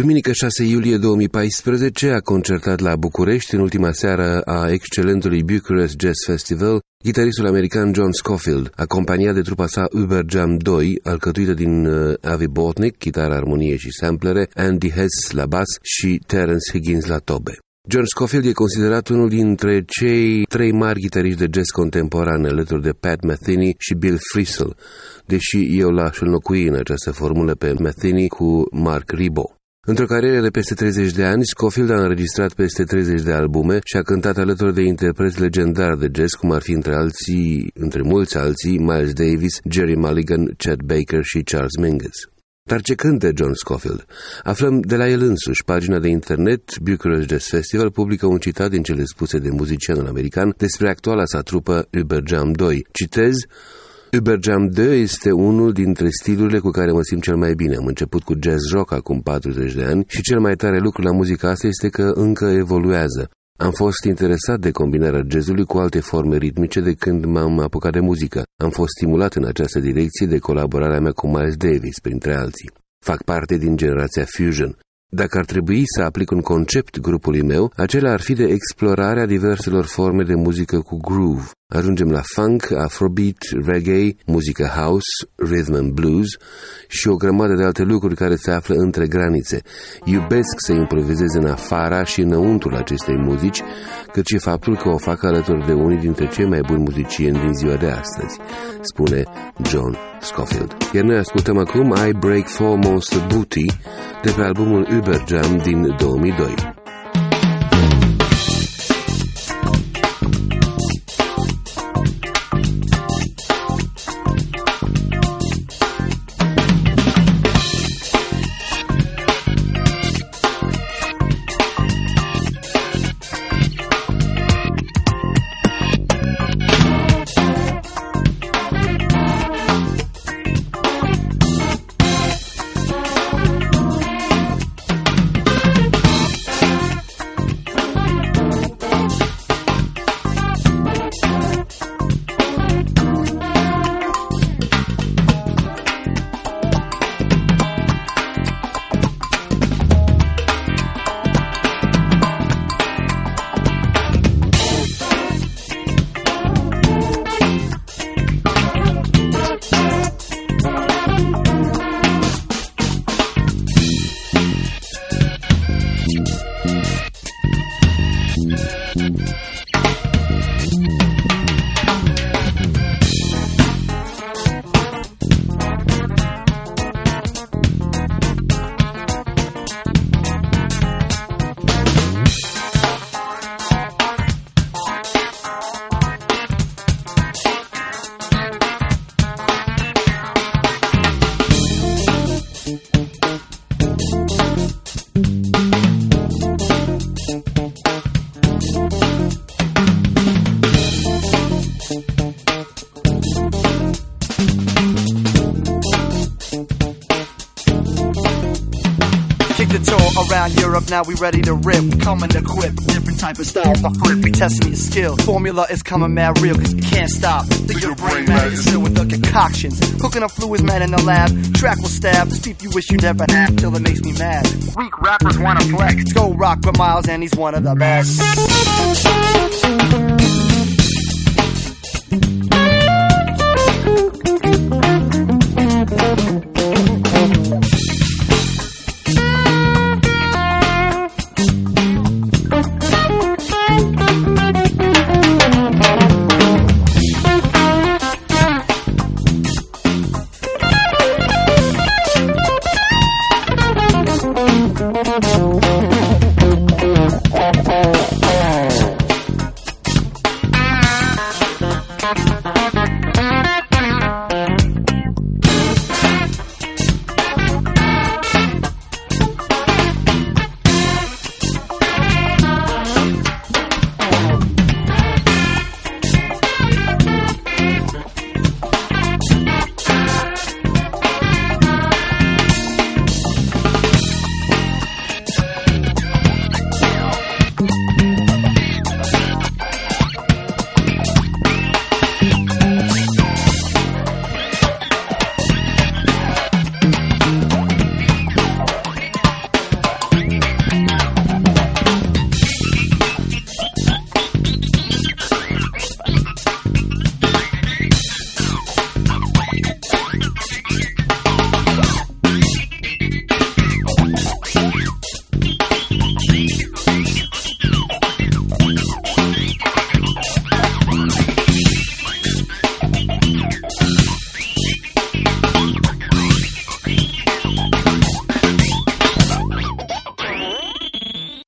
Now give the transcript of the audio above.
Duminică 6 iulie 2014 a concertat la București, în ultima seară a excelentului Bucharest Jazz Festival, gitaristul american John Scofield, acompaniat de trupa sa Uber Jam 2, alcătuită din Avi Bortnick, chitară, armonie și samplere, Andy Hess la bas și Terence Higgins la tobe. John Scofield e considerat unul dintre cei 3 mari gitariști de jazz contemporan, alături de Pat Metheny și Bill Frisell, deși eu l-aș înlocui în această formulă pe Metheny cu Mark Ribot. Într-o carieră de peste 30 de ani, Scofield a înregistrat peste 30 de albume și a cântat alături de interpreți legendari de jazz, cum ar fi între mulți alții, Miles Davis, Jerry Mulligan, Chet Baker și Charles Mingus. Dar ce cântă John Scofield? Aflăm de la el însuși. Pagina de internet Bucharest Jazz Festival publică un citat din cele spuse de muzicianul american despre actuala sa trupă Uber Jam 2. Citez: Uber Jam 2 este unul dintre stilurile cu care mă simt cel mai bine. Am început cu jazz rock acum 40 de ani și cel mai tare lucru la muzica asta este că încă evoluează. Am fost interesat de combinarea jazzului cu alte forme ritmice de când m-am apucat de muzică. Am fost stimulat în această direcție de colaborarea mea cu Miles Davis, printre alții. Fac parte din generația Fusion. Dacă ar trebui să aplic un concept grupului meu, acela ar fi de explorarea diverselor forme de muzică cu groove. Ajungem la funk, afrobeat, reggae, muzică house, rhythm and blues și o grămadă de alte lucruri care se află între granițe. Iubesc să improvizez în afara și înăuntrul acestei muzici, cât și faptul că o fac alături de unii dintre cei mai buni muzicieni din ziua de astăzi, spune John Scofield. Iar noi ascultăm acum I Break For Monster Booty de pe albumul Uber Jam din 2002. Around Europe, now we ready to rip. Coming equipped, different type of style for flip. We testing your skill. Formula is coming mad real, cause you can't stop. Your brain mad is filled with the concoctions. Cooking up fluids, man, in the lab. Track will stab the beef you wish you never had, till it makes me mad. Weak rappers wanna flex. Go rock for Miles, and he's one of the best.